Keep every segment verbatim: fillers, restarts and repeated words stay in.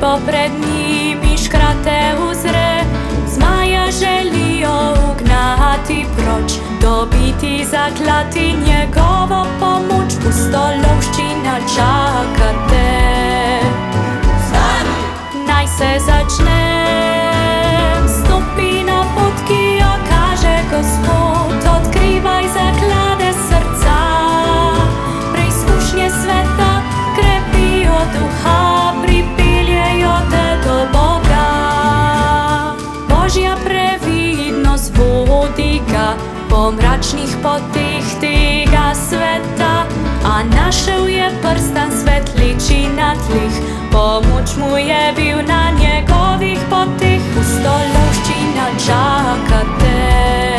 Popred njimi škrate uzre, zmaja želijo ugnati proč, dobiti, zaklati njegovo pomoč, pustolovščina čaka te. Naj se začne, stopi na pot, ki jo kaže Gospod, odkrivaj zaklade srca, preizkušnje sveta krepijo duha, pripeljejo te do Boga. Božja previdnost vodi ga po mračnih poteh tega sveta, a našel je prstan svetleči na tleh, pomoč mu je bil na njegovih poteh, pustolovščina čaka te.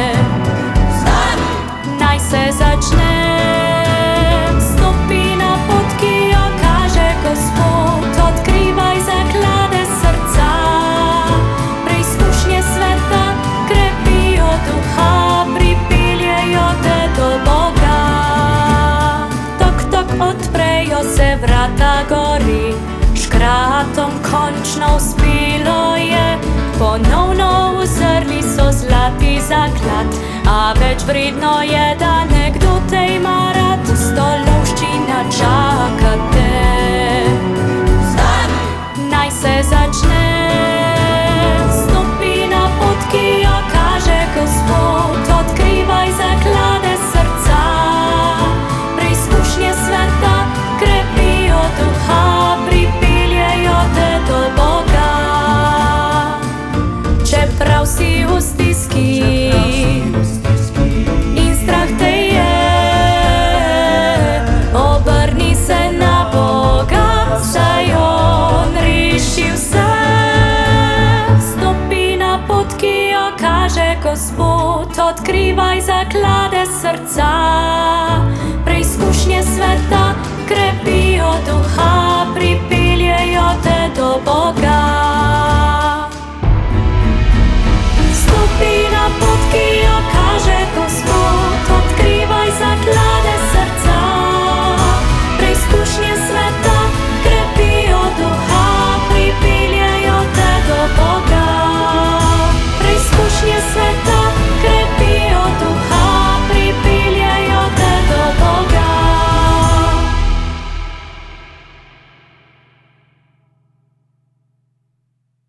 Naj se začne, stopi na pot, ki jo kaže Gospod, odkrivaj zaklade srca, preizkušnje sveta krepijo duha, pripeljejo te do Boga. Tok, tok, odprejo se vrata gori, škratom končno uspelo je, ponovno uzrli so zlati zaklad, a več vredno je, da nekdo te ima rad, pustolovščina čaka te. Naj se začne, stopi na pot, ki jo kaže Gospod, odkrivaj zaklade srca, preizkušnje sveta krepijo duha, pripeljejo te do Boga. Čeprav si v stiski in strah te je, obrni se na Boga, saj On reši vse. Stopi na pot, ki jo kaže Gospod, odkrivaj zaklade srca, preizkušnje sveta krepijo duha,